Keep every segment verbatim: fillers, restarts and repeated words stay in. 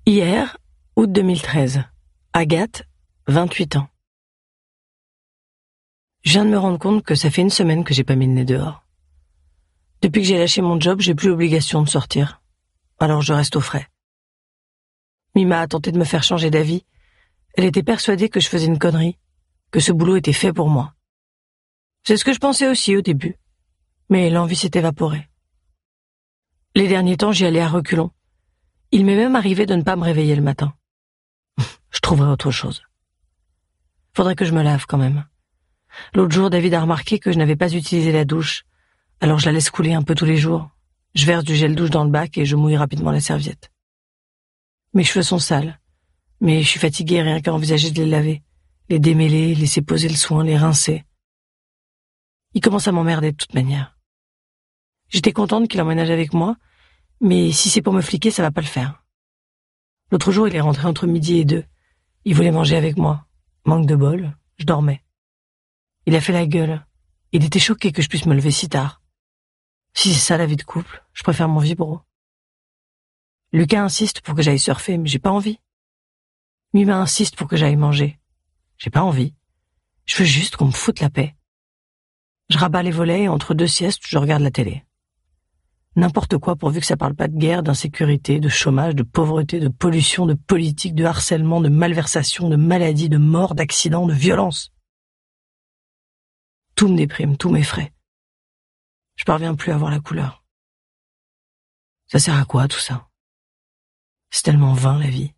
Hier, août deux mille treize. Agathe, vingt-huit ans. Je viens de me rendre compte que ça fait une semaine que j'ai pas mis le nez dehors. Depuis que j'ai lâché mon job, j'ai plus l'obligation de sortir. Alors je reste au frais. Mima a tenté de me faire changer d'avis. Elle était persuadée que je faisais une connerie, que ce boulot était fait pour moi. C'est ce que je pensais aussi au début. Mais l'envie s'est évaporée. Les derniers temps, j'y allais à reculons. Il m'est même arrivé de ne pas me réveiller le matin. Je trouverai autre chose. Faudrait que je me lave quand même. L'autre jour, David a remarqué que je n'avais pas utilisé la douche. Alors je la laisse couler un peu tous les jours. Je verse du gel douche dans le bac et je mouille rapidement la serviette. Mes cheveux sont sales. Mais je suis fatiguée rien qu'à envisager de les laver. Les démêler, laisser poser le soin, les rincer. Il commence à m'emmerder de toute manière. J'étais contente qu'il emménage avec moi, mais si c'est pour me fliquer, ça va pas le faire. L'autre jour, il est rentré entre midi et deux. Il voulait manger avec moi. Manque de bol, je dormais. Il a fait la gueule. Il était choqué que je puisse me lever si tard. Si c'est ça la vie de couple, je préfère mon vibro. Lucas insiste pour que j'aille surfer, mais j'ai pas envie. Mima insiste pour que j'aille manger. J'ai pas envie. Je veux juste qu'on me foute la paix. Je rabats les volets et entre deux siestes, je regarde la télé. N'importe quoi pourvu que ça parle pas de guerre, d'insécurité, de chômage, de pauvreté, de pollution, de politique, de harcèlement, de malversation, de maladie, de mort, d'accident, de violence. Tout me déprime, tout m'effraie. Je parviens plus à voir la couleur. Ça sert à quoi tout ça? C'est tellement vain la vie.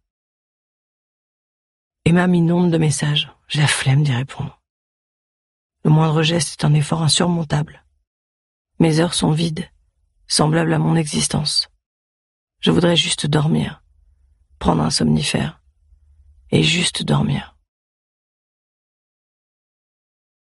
Emma m'inonde de messages, j'ai la flemme d'y répondre. Le moindre geste est un effort insurmontable. Mes heures sont vides, semblables à mon existence. Je voudrais juste dormir, prendre un somnifère, et juste dormir.